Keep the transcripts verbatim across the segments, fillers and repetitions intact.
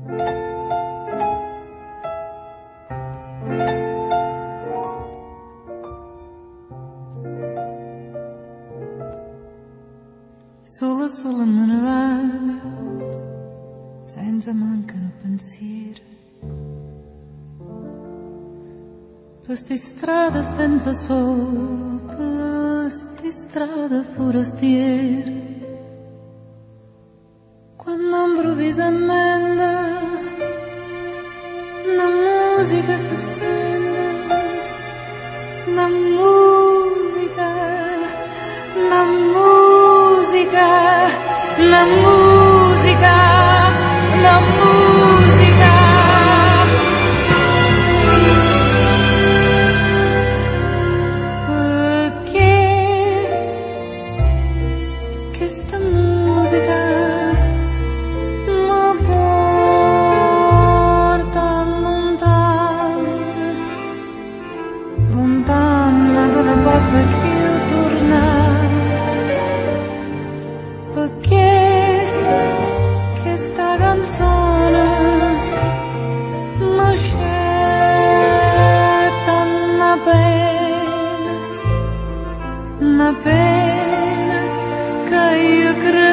Sola, sola me ne vado, senza mancare pensieri. Per sti strade senza sole, per sti strade forastiere. Quando improvvisamente la musica si sente, la musica, la musica, la musica, la musica. Perché questa musica mi porta lontano, lontana dalla volta che io tornavo. Perché questa canzone mi scetta una pena, una pena che io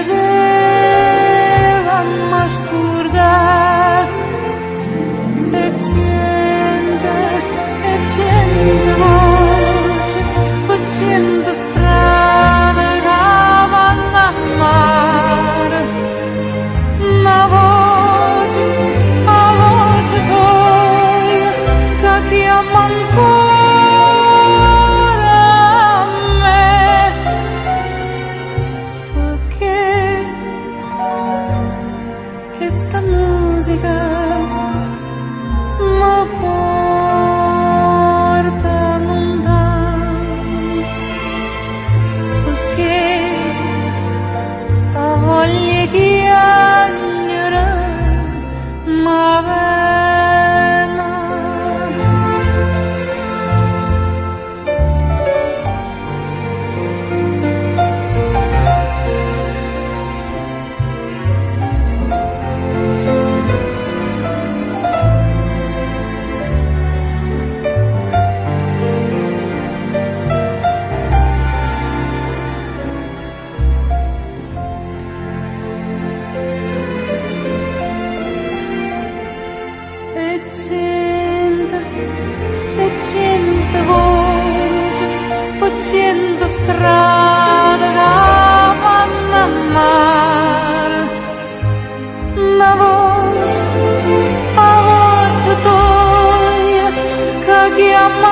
credevo mi scordare. E gente, e gente voce, e gente strada che vanno a mare. Una voce, una voce tua che chiama ancora a me. Perché questa musica mi porta lontano. Perché sta voglia che agnora m'avena. E cento, e cento voci, e cento strade che vanno a mare. Una voce, una voce tua che chiama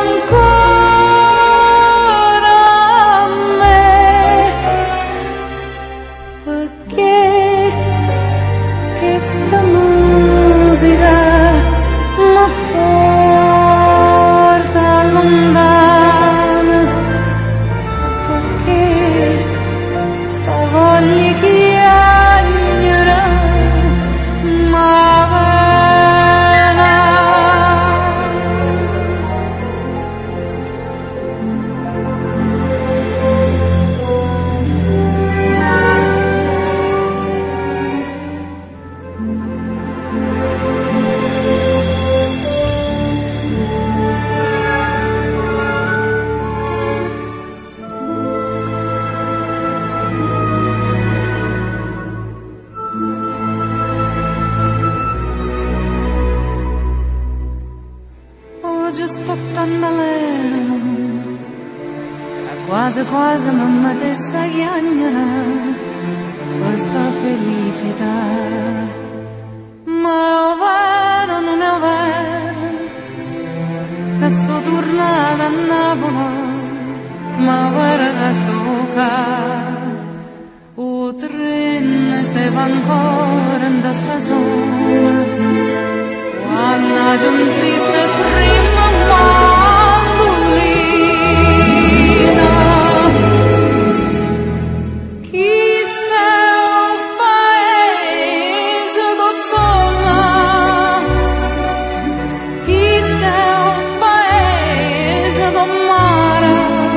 ancora a me. Perché questa musica mi porta lontano. Perché sta voglia che agnora m'avena. Oggi sto tanto all'era, quasi quasi mamma te sa chiagnere questa felicità. Ma è vero, non è vero, che sono tornata a Napoli, ma è vero che sto qua. O treno stava ancora in questa zona, quando giunsiste prima mandolina. Chi sta un paese da sola, chi sta un paese da mare,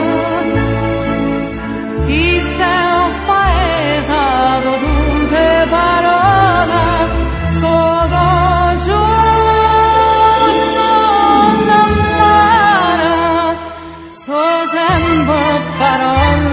chi sta un paese da tutte parole, solo parole